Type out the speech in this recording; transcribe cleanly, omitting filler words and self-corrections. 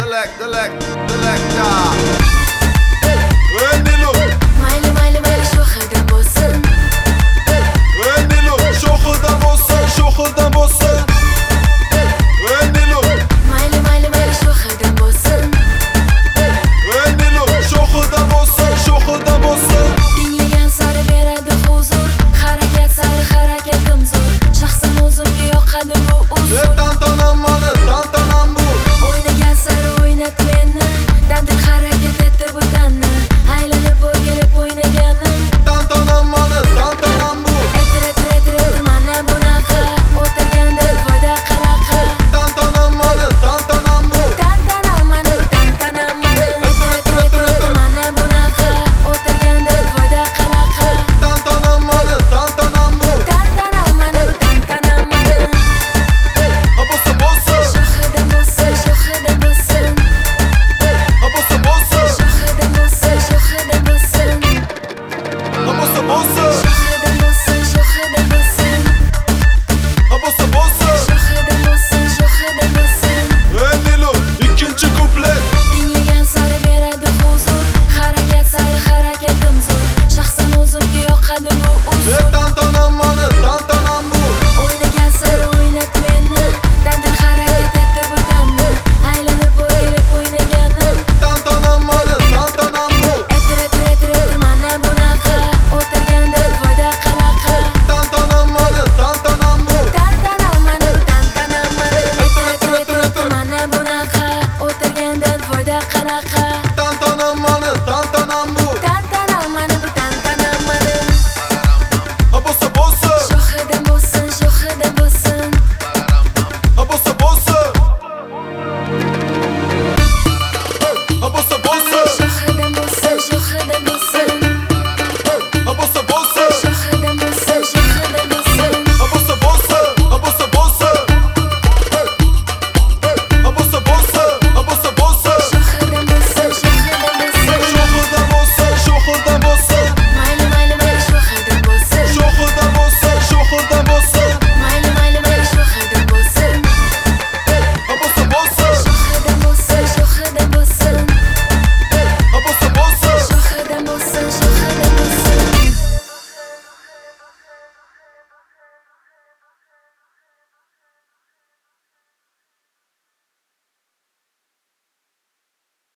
Mayli mayli mayli sho'xida bo'lsin. Sho'xida bo'lsin, sho'xida bo'lsin. Mayli mayli mayli sho'xida bo'lsin. Sho'xida bo'lsin, sho'xida bo'lsin. Tinglagan sari beradi huzur, harakat sari harakatim zo'r. Shaxsan o'zimga yoqadi bu usul. Tantanam mana, tantanam bu. O'ynagan sari o'ynat meni, dandik harakat etdi bu tanni. Aylanib o'rgilib o'ynaganim. Tantanam mana, tantanam bu. Etir mana bunaqa, o'tirganda foyda qanaqa. Tantanam mana, tantanam bu. Tantanam mana, tantanam mana. Etir mana bunaqa, o'tirganda foyda qanaqa. Tantanam mana, tantanam bu. Tantanam mana, tantanam mana. Bo'lsa bo'lsin, Sho'xida bo'lsin, sho'xida bo'lsin. bo'lsa bo'lsin, Sho'xida bo'lsin, sho'xida bo'lsin. bo'lsa bo'lsin, Sho'xida bo'lsin, sho'xida bo'lsin. bo'lsa bo'lsin. Sho'xida bo'lsin, sho'xida bo'lsin. Nilo, ikkinchi kuplet. Tinglagan sari beradi huzur, harakat sari harakatim zo'r. Shaxsan o'zimga yoqadi bu usul. Tantanam mana, tantanam bu. O'ynagan sari o'ynat meni, dandik harakat etdi bu tanni. Aylanib o'rgilib o'ynaganim. Tantanam mana, tantanam bu. Etir mana bunaqa, o'tirganda foyda qanaqa. Tantanam mana, tantanam bu. Tantanam mana, tantanam mana. Etir mana bunaqa, o'tirganda foyda qanaqa.